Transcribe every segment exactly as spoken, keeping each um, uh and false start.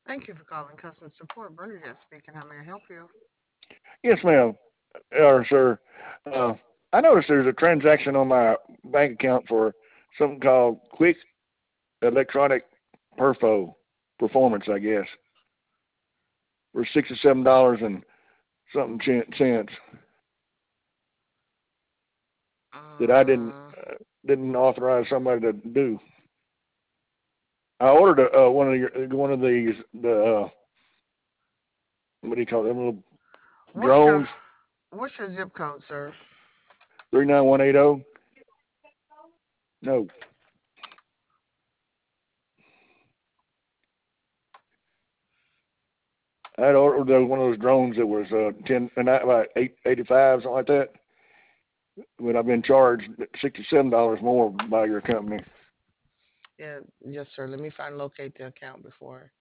Thank you for calling customer support. Bernadette speaking. How may I help you? Yes, ma'am. Or sir, uh, I noticed there's a transaction on my bank account for something called Quick Electronic Perfo Performance, I guess, for sixty-seven dollars and something cents that I didn't Uh, uh, didn't authorize somebody to do. I ordered a, uh, one of your one of these the uh, what do you call them little what's your drones what's your zip code, sir? three nine one eight zero. No, I had ordered those, one of those drones that was uh, ten and about eight eighty five something like that. But I've been charged sixty seven dollars more by your company. Yeah, yes, sir. Let me find locate the account before.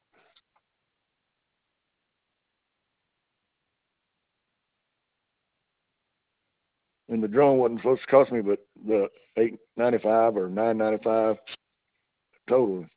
And the drone wasn't supposed to cost me but the eight ninety five or nine ninety five total.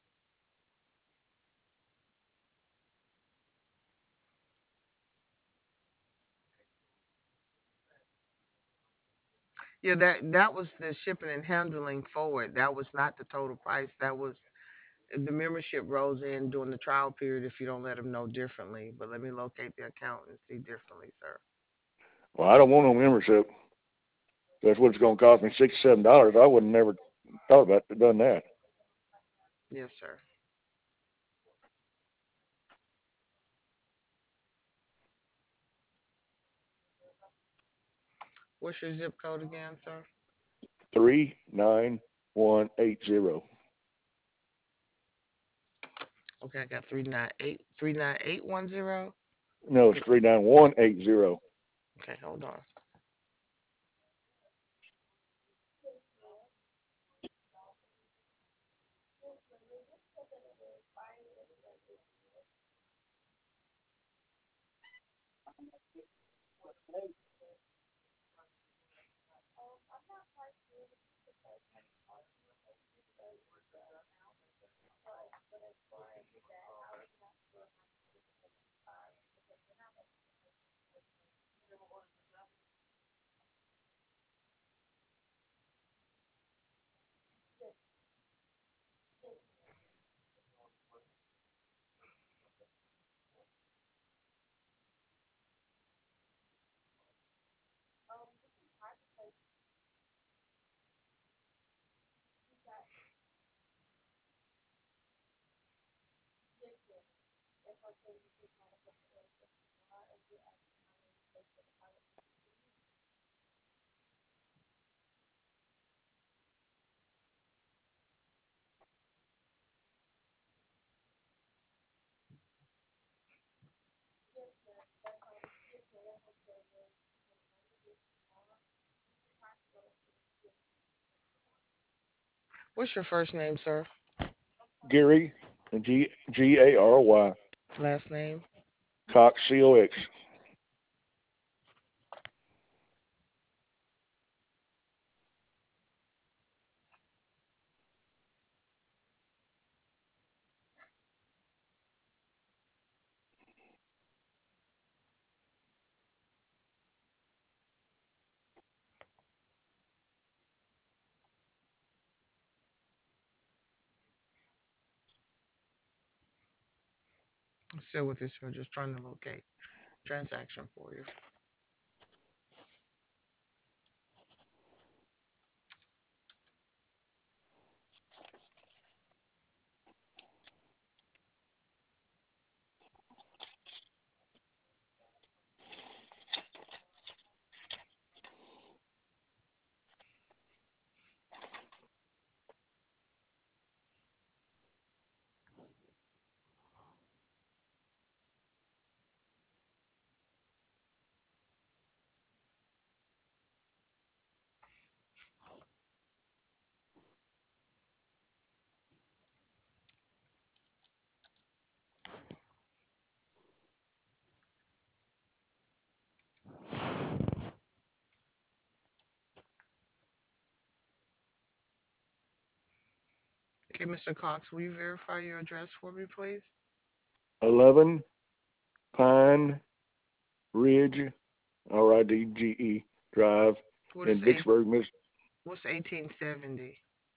Yeah, that that was the shipping and handling forward. That was not the total price. That was the membership rolls in during the trial period if you don't let them know differently. But let me locate the account and see differently, sir. Well, I don't want no membership. That's what it's going to cost me sixty seven dollars. I would have never thought about it, done that. Yes, sir. What's your zip code again, sir? Three nine one eight zero. Okay, I got three nine eight three nine eight one zero. No, it's three nine one eight zero. Okay, hold on. What's your first name, sir? Gary G G A R Y Last name? Cox C O X. I'm still with you, sir. Just trying to locate transaction for you. Okay, mister Cox, will you verify your address for me, please? eleven Pine Ridge, R I D G E Drive What in is eight? Vicksburg, Miss. What's eighteen seventy?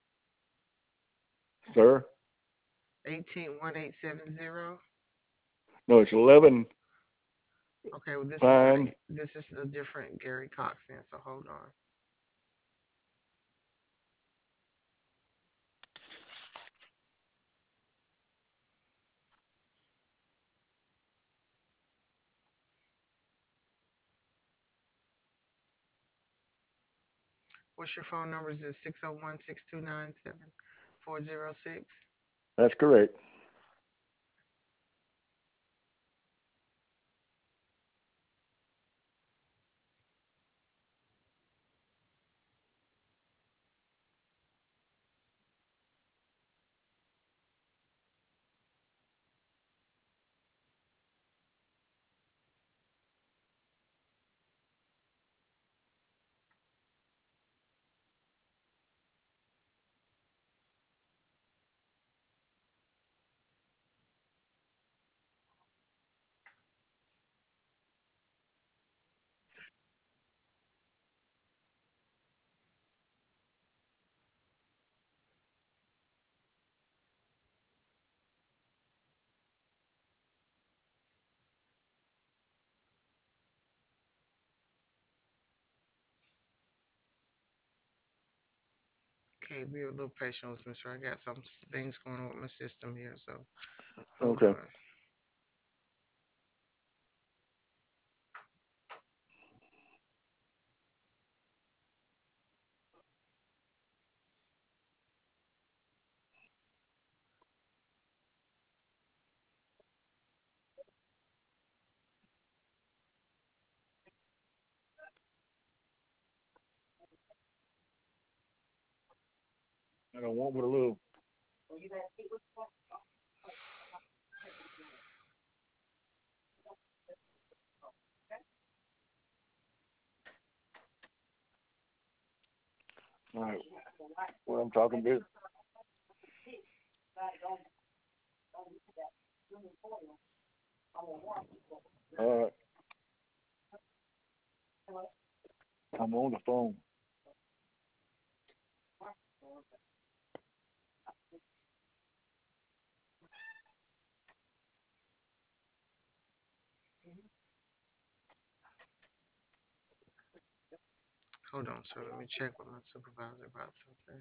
Sir? Eighteen one eight seven zero. No, it's eleven Okay, well this is not. Pine. This is a different Gary Cox then. So hold on. What's your phone number? Is it six zero one six two nine seven four zero six? That's correct. Okay, be a little patient with me, sir. I got some things going on with my system here, so hold Okay. on. I don't want with a little. All right. Well, I'm talking business. All right. I'm on the phone. Hold on, sir. Let me check with my supervisor about something.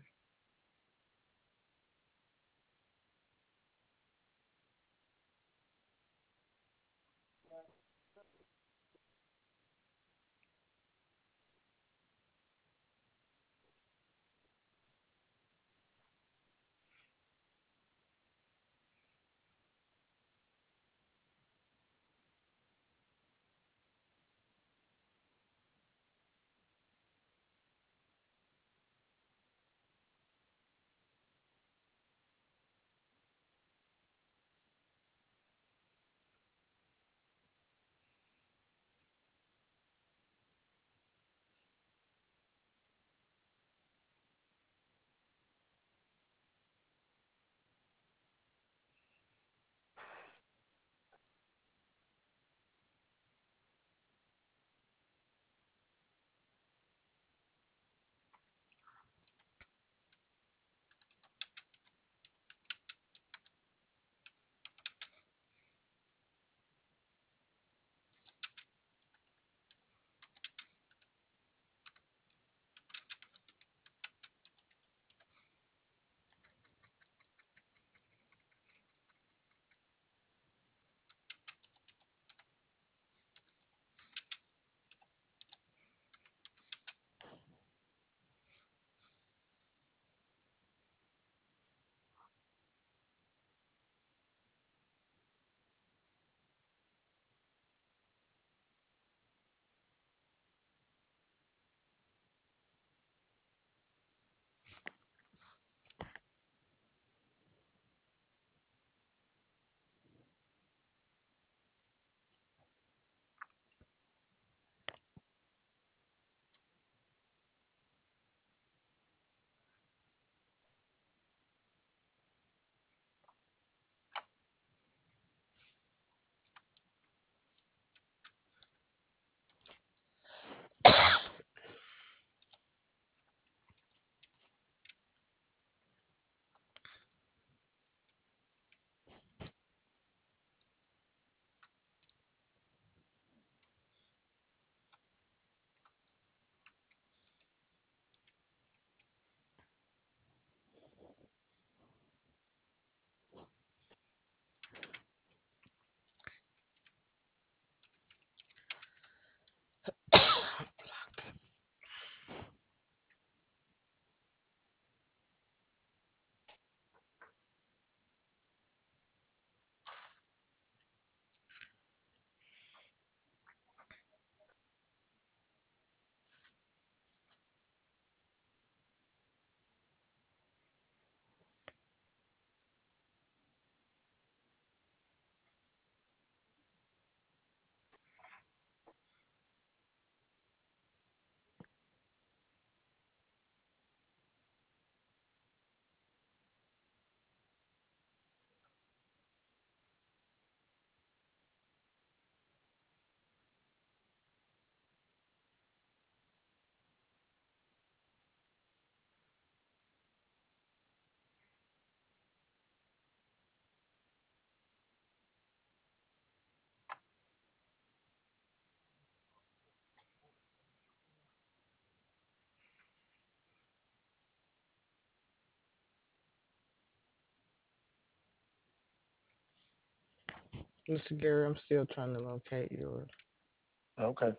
Mister Gary, I'm still trying to locate yours. Okay.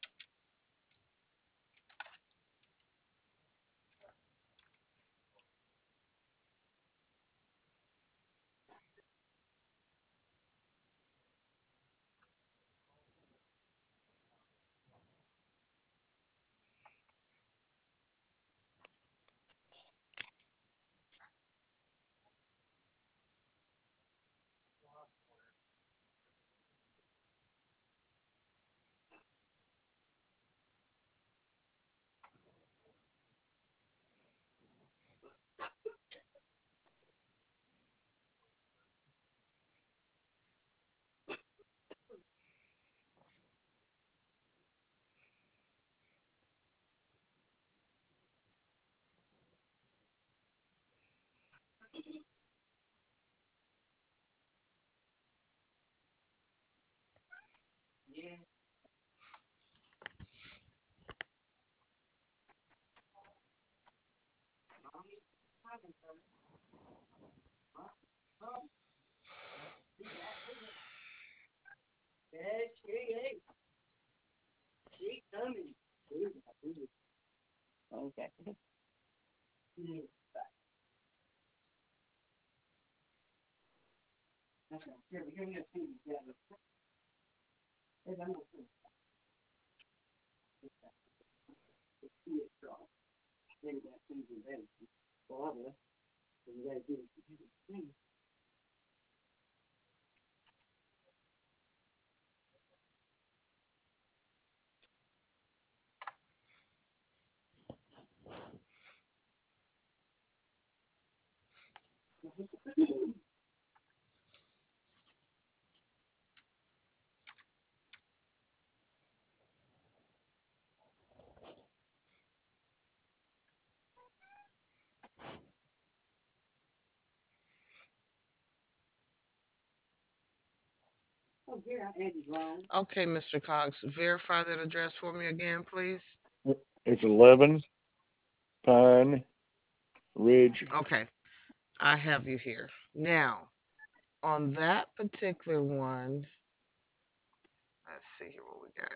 Okay, Mister Cox, verify that address for me again, please. It's eleven Pine Ridge. Okay, I have you here. Now, on that particular one, let's see here what we got.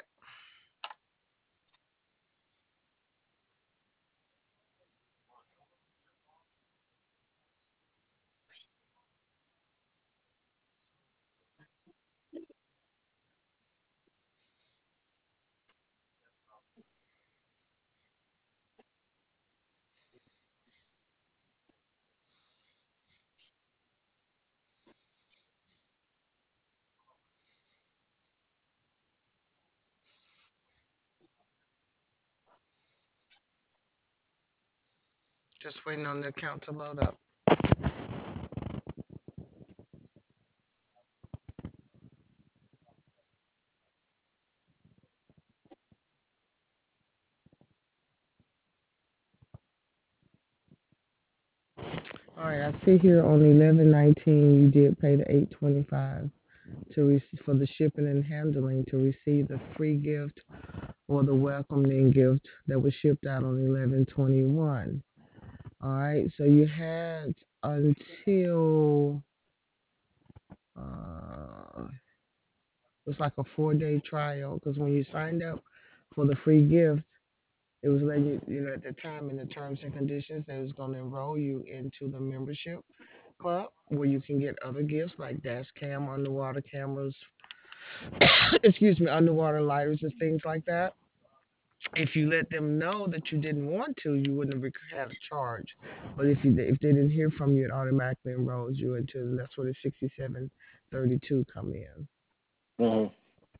Just waiting on the account to load up. All right, I see here on eleven nineteen you did pay the eight twenty five to rec- for the shipping and handling to receive the free gift or the welcoming gift that was shipped out on eleven twenty-one. All right, so you had until uh, it's like a four day trial because when you signed up for the free gift, it was letting you, you know, at the time in the terms and conditions, they was going to enroll you into the membership club where you can get other gifts like dash cam, underwater cameras, excuse me, underwater lighters and things like that. If you let them know that you didn't want to, you wouldn't have rec- had a charge. But if you if they didn't hear from you, it automatically enrolls you into, and that's where the sixty-seven thirty-two come in. Uh-huh.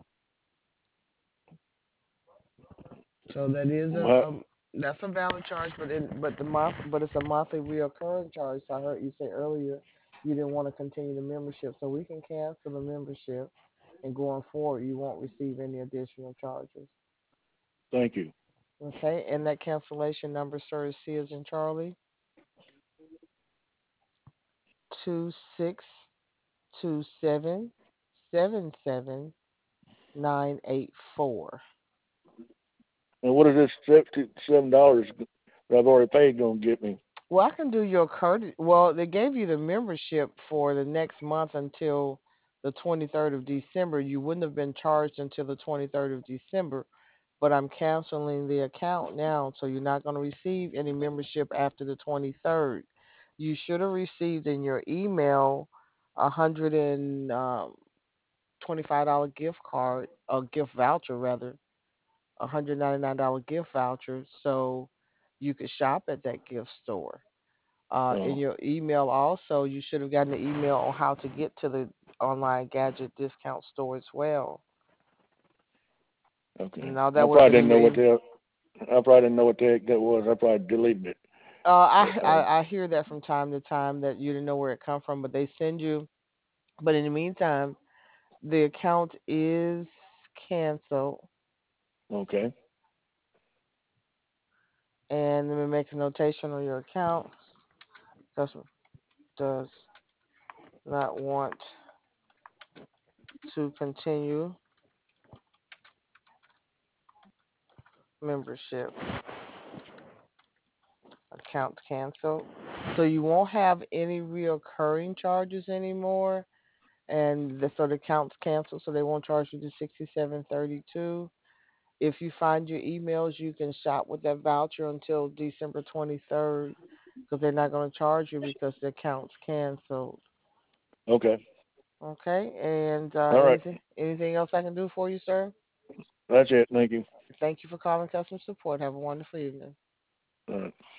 So that is a, What? um that's a valid charge, but it but the month but it's a monthly reoccurring charge. So I heard you say earlier you didn't want to continue the membership, so we can cancel the membership, and going forward you won't receive any additional charges. Thank you. Okay, and that cancellation number, sir, is C as in Charlie, two six two seven seven seven nine eight four. And what is this fifty-seven dollars that I've already paid gonna get me? Well, I can do your credit. Well, they gave you the membership for the next month until the twenty-third of December, you wouldn't have been charged until the twenty-third of December. But I'm canceling the account now, so you're not going to receive any membership after the twenty-third. You should have received in your email a hundred and um, twenty-five dollar gift card, a gift voucher rather, a hundred ninety nine dollar gift voucher, so you could shop at that gift store. Uh, in Oh, your email, also, you should have gotten an email on how to get to the online gadget discount store as well. okay. No, I that would have probably been in didn't your know what email. the I probably didn't know what the heck that was. I probably deleted it. Uh, But I, uh, I I hear that from time to time that you didn't know where it come from, but they send you. But in the meantime, the account is canceled, okay, and let me make a notation on your account. Customer does not want to continue membership. Account canceled. So you won't have any reoccurring charges anymore, and the, so the account's canceled, so they won't charge you the sixty-seven thirty-two. If you find your emails, you can shop with that voucher until December twenty-third, because they're not going to charge you because the account's canceled. okay, Okay, and uh, all right. anything anything else I can do for you, sir? That's it. Thank you. Thank you for calling customer support. Have a wonderful evening. All right.